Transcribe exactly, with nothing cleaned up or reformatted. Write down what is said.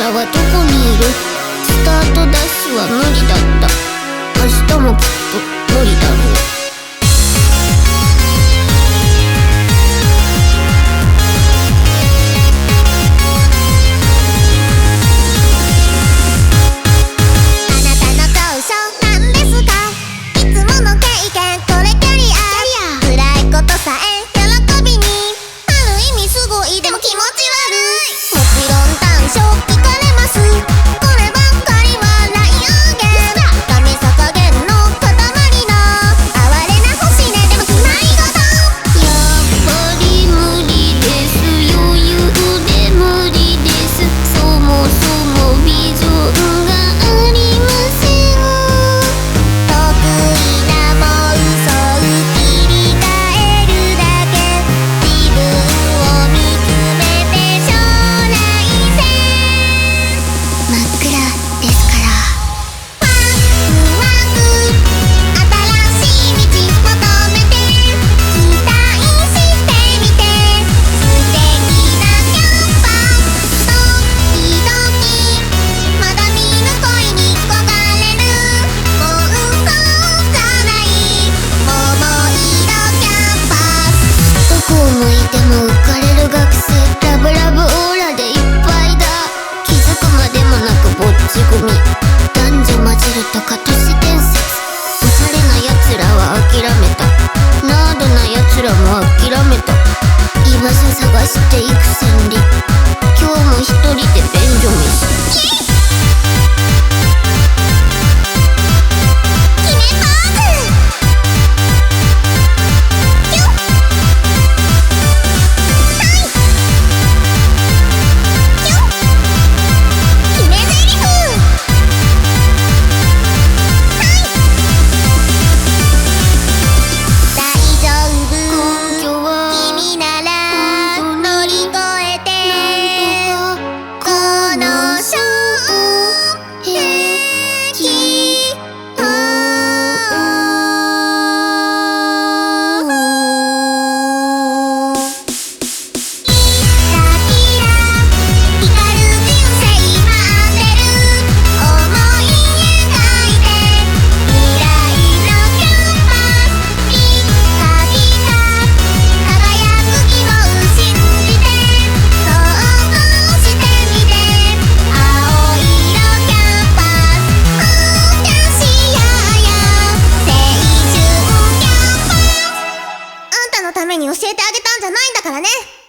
はどこにいる？スタートダッシュは無理だった。明日もきっと無理だろう。男女混じるとか都市伝説。おしゃれなやつらは諦めた。ナードなやつらも諦めた。居場所探していく千里。今日も一人で便所飯。 ために教えてあげたんじゃないんだからね。